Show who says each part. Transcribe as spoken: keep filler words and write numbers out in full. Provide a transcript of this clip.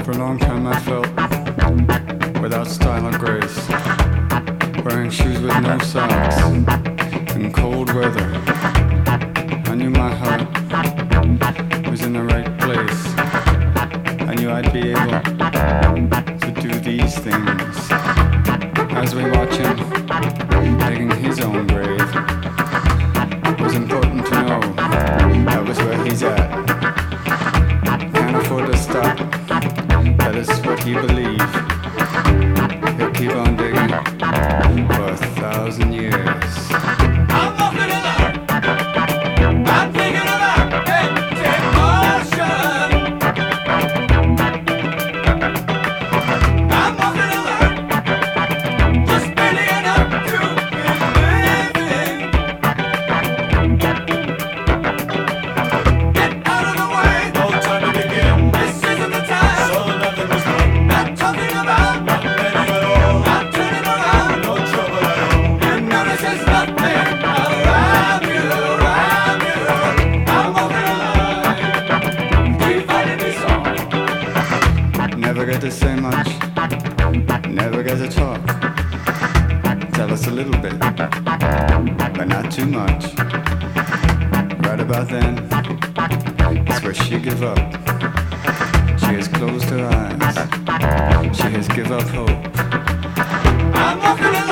Speaker 1: For a long time I felt without style or grace, wearing shoes with no socks in cold weather. I knew my heart was in the right place. I knew I'd be able to do these things. As we watch him digging his own grave, it was important to know that was where he's at. Can't afford to stop, that is what he believed. He'll keep on digging for a thousand years.
Speaker 2: I'm walking along, I'm thinking about emotion. I'm walking along, just barely enough to be living. Get out of the way, no time to begin. This isn't the time, so nothing was done. Not talking about, not letting it all, not turning around, no trouble at all. You notice there's nothing around you, around you. I'm walking along, keep fighting me so.
Speaker 1: Never get to say much, never get to talk. Tell us a little bit, but not too much. Right about then, it's where she give up. She has closed her eyes, she has give up hope.
Speaker 2: I'm walking along.